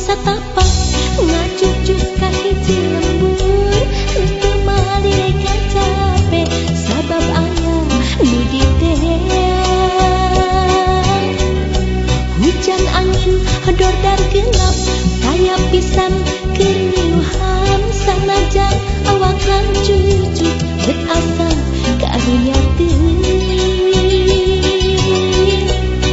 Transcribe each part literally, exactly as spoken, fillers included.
satapak ngacucuk ka hiji lembur teu malireka capek sabab aya nu diteang hujan angin hedor dar gelap kaya pisan keriuhan sanajan awak cucuk bet asa karunya teuing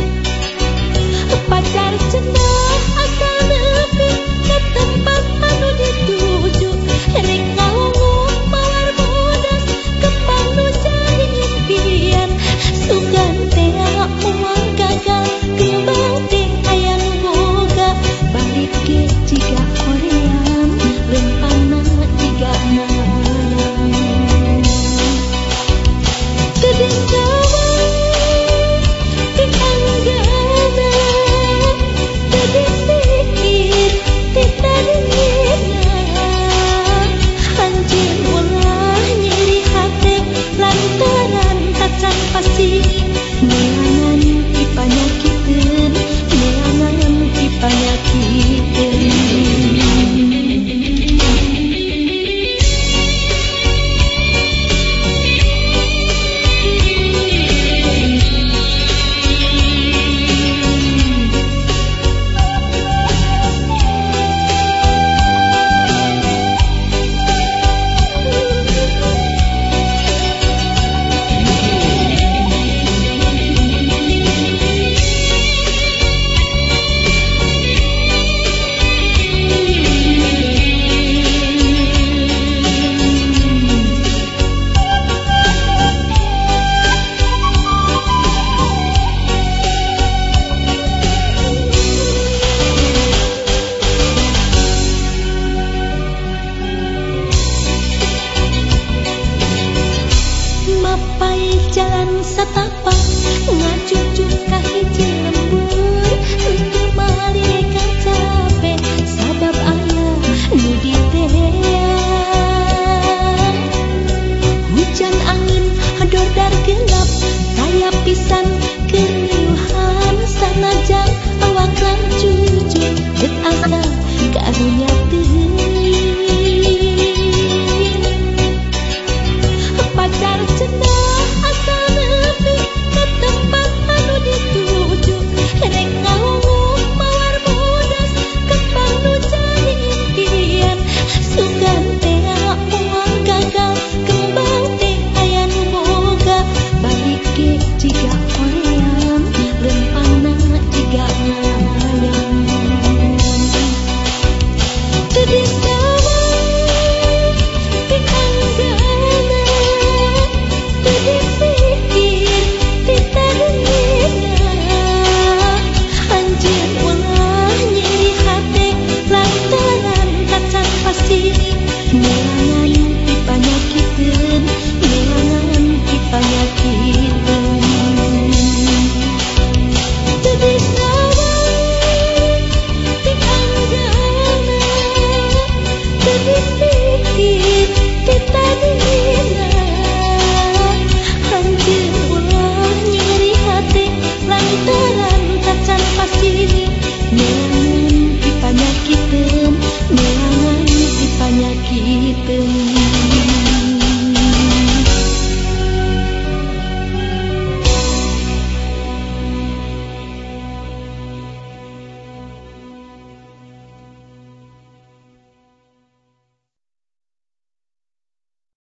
pacar cenah asal nepi ke tempat anu dituju rek ngawung mawar bodas kembang nu jadi impian sugan tea moal gagal kembang teh aya nu boga balik ge jiga korean lempana jigana teu pasti neangan dipanyakikeun neangan dipanyakikeun jalan satapak